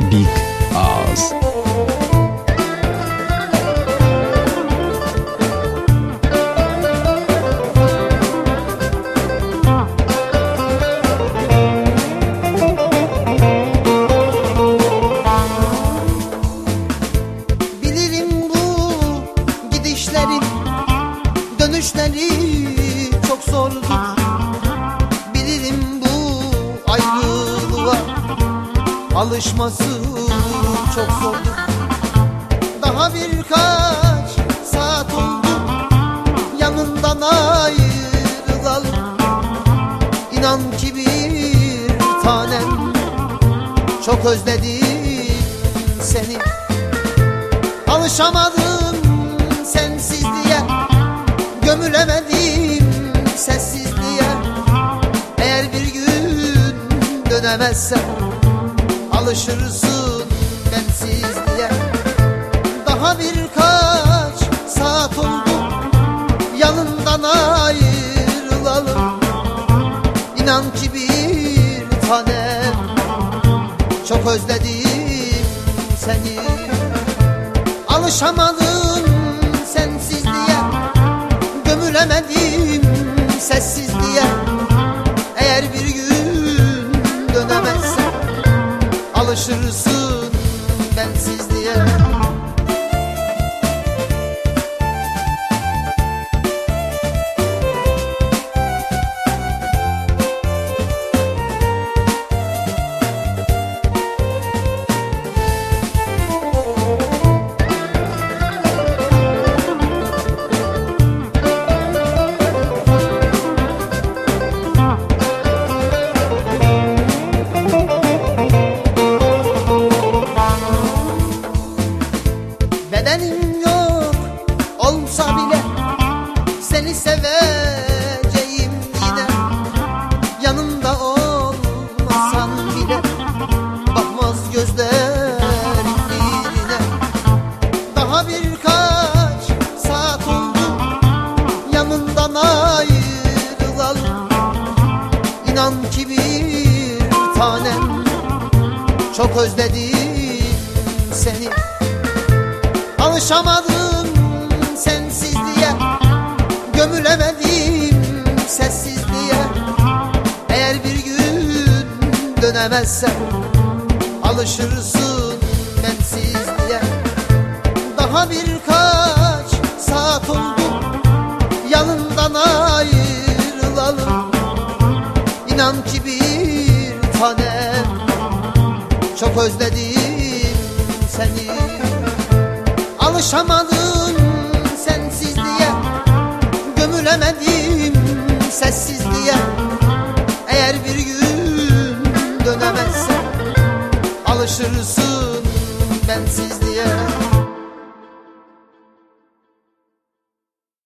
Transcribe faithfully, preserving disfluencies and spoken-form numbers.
Big Oz. Dönüşleri çok zordu. Bilirim bu ayrılığa alışması çok zordu. Daha birkaç saat oldu yanından ayrılalı. İnan ki bir tanem, çok özledim seni. Alışamadım sensizliğe, gömülemedim sessizliğe. Eğer bir gün dönemezsem alışırsın bensizliğe. Daha birkaç saat oldu yanından ayrılalı. İnan ki bir tanem, çok özledim seni. Alışamadım sensizliğe, gömülemedim sessizliğe. Eğer bir gün dönemezsem alışırsın bensizliğe. Bedenim yok olsa bile seni seveceğim yine. Yanımda olmasan bile bakmaz gözlerim birine. Daha birkaç saat oldu yanından ayrılalı. İnan ki bir tanem, çok özledim seni. Alışamadım sensizliğe, gömülemedim sessizliğe. Eğer bir gün dönemezsem alışırsın bensizliğe. Daha birkaç saat oldu yanından ayrılalı. İnan ki bir tanem, çok özledim seni. Alışamadım sensizliğe, gömülemedim sessizliğe. Eğer bir gün dönemezsem alışırsın bensizliğe.